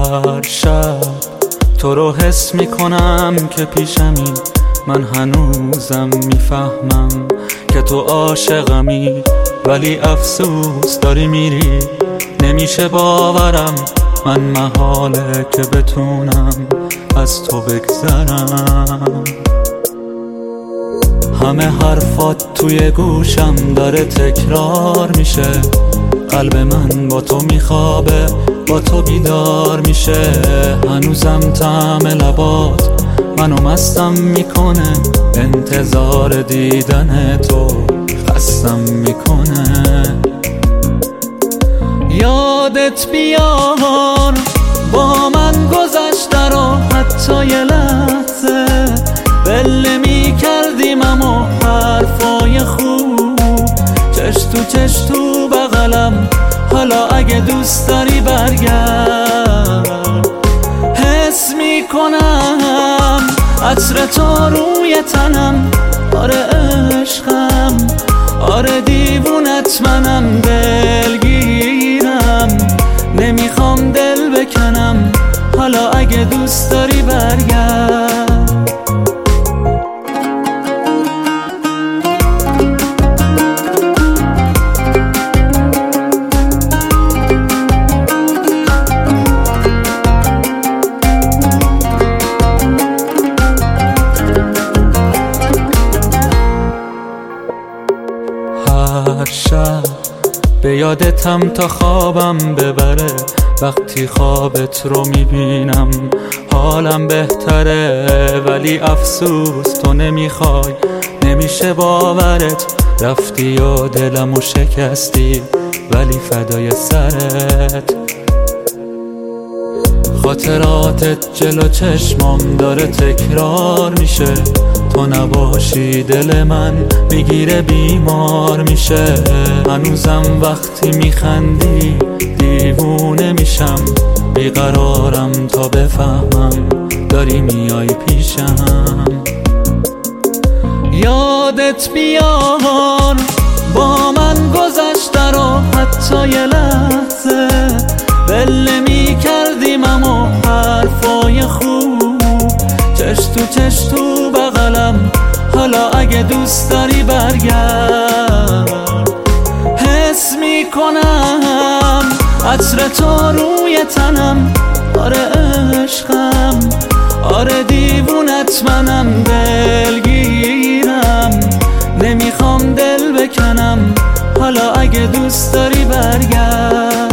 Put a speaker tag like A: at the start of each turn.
A: هر شب تو رو حس میکنم که پیشمی، من هنوزم میفهمم که تو عاشقمی، ولی افسوس داری میری، نمیشه باورم من محاله که بتونم از تو بگذرم. همه حرفات توی گوشم داره تکرار میشه، قلب من با تو میخوابه، با تو بیدار میشه، هنوزم طعم لبات منو مستم میکنه، انتظار دیدن تو خستم میکنه. یادت بیار با من گذشته رو، حتی یه لحظه بله میکردیم اما حرفای خوب، چش تو چش تو بغلم، حالا اگه دوست داری برگرد. حس میکنم عطر تو روی تنم، آره عشقم، آره دیوونت منم، دلگیرم، نمیخوام دل بکنم، حالا اگه دوست داری برگرد. هر شب به یادتم تا خوابم ببره، وقتی خوابت رو میبینم حالم بهتره، ولی افسوس تو نمیخوای، نمیشه باورت، رفتی و دلمو شکستی ولی فدای سرت. خاطراتت جلو چشمام داره تکرار میشه، تو نباشی دل من میگیره بیمار میشه، هنوزم وقتی میخندی دیوونه میشم، بیقرارم تا بفهمم داری میای پیشم. یادت بیار با من گذشته رو، حتی یه لحظه بله میکردیم اما حرفای خوب، چش تو چش تو بغلم، حالا اگه دوست داری برگرد. حس میکنم عطر تو روی تنم، آره عشقم، آره دیوونت منم، دلگیرم، نمیخوام دل بکنم، حالا اگه دوست داری برگرد.